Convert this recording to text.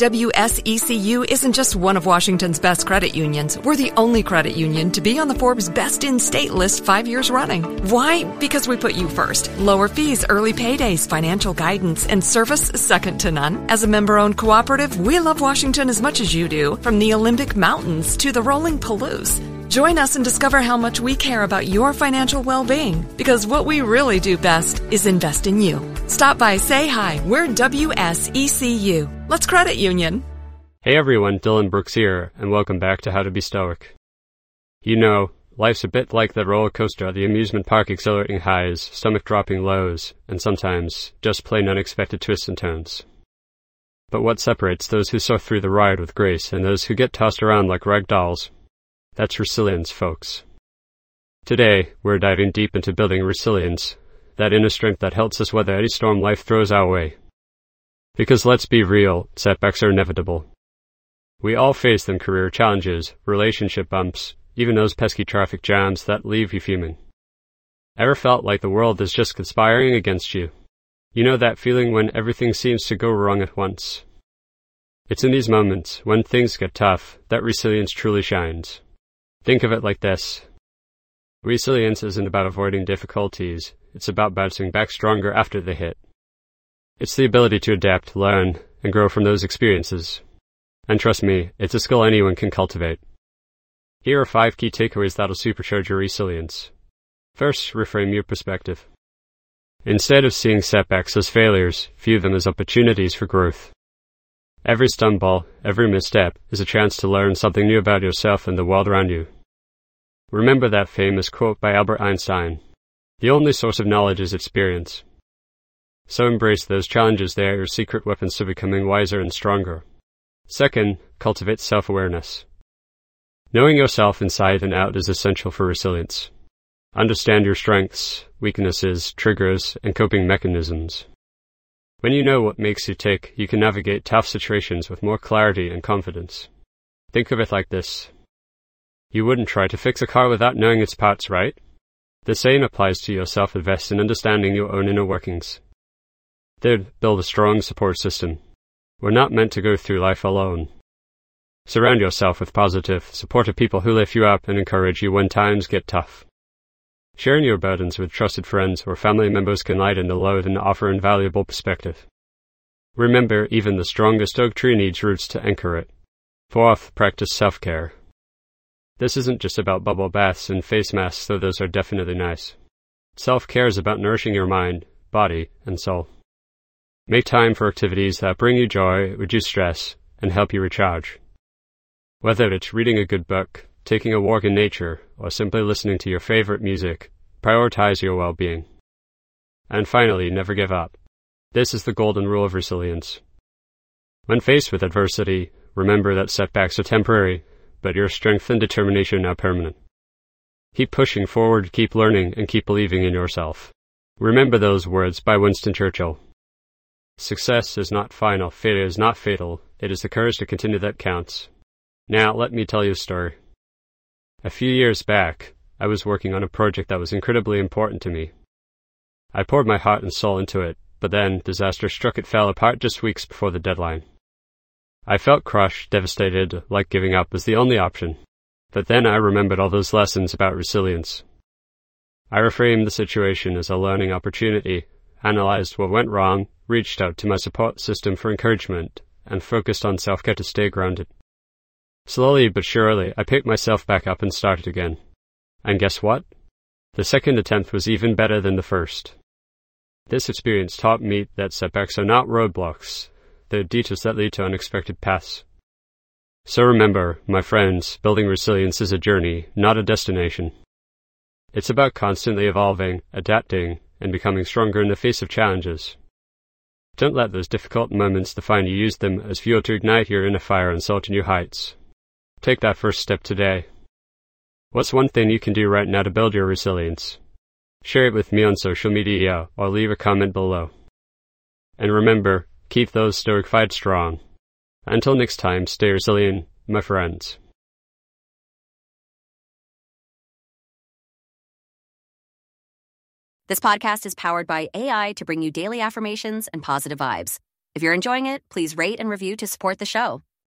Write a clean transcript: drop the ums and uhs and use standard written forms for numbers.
WSECU isn't just one of Washington's best credit unions. We're the only credit union to be on the Forbes Best in State list 5 years running. Why? Because we put you first. Lower fees, early paydays, financial guidance, and service second to none. As a member-owned cooperative, we love Washington as much as you do, from the Olympic Mountains to the rolling Palouse. Join us and discover how much we care about your financial well-being, because what we really do best is invest in you. Stop by, say hi. We're WSECU. Let's credit union. Hey everyone, Dylan Brooks here, and welcome back to How to Be Stoic. You know, life's a bit like that roller coaster at the amusement park, exhilarating highs, stomach-dropping lows, and sometimes just plain unexpected twists and turns. But what separates those who soar through the ride with grace and those who get tossed around like rag dolls? That's resilience, folks. Today, we're diving deep into building resilience, that inner strength that helps us weather any storm life throws our way. Because let's be real, setbacks are inevitable. We all face them: career challenges, relationship bumps, even those pesky traffic jams that leave you fuming. Ever felt like the world is just conspiring against you? You know that feeling when everything seems to go wrong at once? It's in these moments, when things get tough, that resilience truly shines. Think of it like this. Resilience isn't about avoiding difficulties, it's about bouncing back stronger after the hit. It's the ability to adapt, learn, and grow from those experiences. And trust me, it's a skill anyone can cultivate. Here are 5 key takeaways that'll supercharge your resilience. First, reframe your perspective. Instead of seeing setbacks as failures, view them as opportunities for growth. Every stumble, every misstep, is a chance to learn something new about yourself and the world around you. Remember that famous quote by Albert Einstein: "The only source of knowledge is experience." So embrace those challenges. They are your secret weapons to becoming wiser and stronger. Second, cultivate self-awareness. Knowing yourself inside and out is essential for resilience. Understand your strengths, weaknesses, triggers, and coping mechanisms. When you know what makes you tick, you can navigate tough situations with more clarity and confidence. Think of it like this. You wouldn't try to fix a car without knowing its parts, right? The same applies to yourself. Invest in understanding your own inner workings. Third, build a strong support system. We're not meant to go through life alone. Surround yourself with positive, supportive people who lift you up and encourage you when times get tough. Sharing your burdens with trusted friends or family members can lighten the load and offer invaluable perspective. Remember, even the strongest oak tree needs roots to anchor it. Fourth, practice self-care. This isn't just about bubble baths and face masks, though those are definitely nice. Self-care is about nourishing your mind, body, and soul. Make time for activities that bring you joy, reduce stress, and help you recharge. Whether it's reading a good book, taking a walk in nature, or simply listening to your favorite music, prioritize your well-being. And finally, never give up. This is the golden rule of resilience. When faced with adversity, remember that setbacks are temporary, but your strength and determination are permanent. Keep pushing forward, keep learning, and keep believing in yourself. Remember those words by Winston Churchill. Success is not final, failure is not fatal, it is the courage to continue that counts. Now, let me tell you a story. A few years back, I was working on a project that was incredibly important to me. I poured my heart and soul into it, but then disaster struck. It fell apart just weeks before the deadline. I felt crushed, devastated, like giving up was the only option. But then I remembered all those lessons about resilience. I reframed the situation as a learning opportunity, analyzed what went wrong, reached out to my support system for encouragement, and focused on self-care to stay grounded. Slowly but surely, I picked myself back up and started again. And guess what? The second attempt was even better than the first. This experience taught me that setbacks are not roadblocks. They're detours that lead to unexpected paths. So remember, my friends, building resilience is a journey, not a destination. It's about constantly evolving, adapting, and becoming stronger in the face of challenges. Don't let those difficult moments define you. Use them as fuel to ignite your inner fire and soar to new heights. Take that first step today. What's one thing you can do right now to build your resilience? Share it with me on social media or leave a comment below. And remember, keep those stoic fights strong. Until next time, stay resilient, my friends. This podcast is powered by AI to bring you daily affirmations and positive vibes. If you're enjoying it, please rate and review to support the show.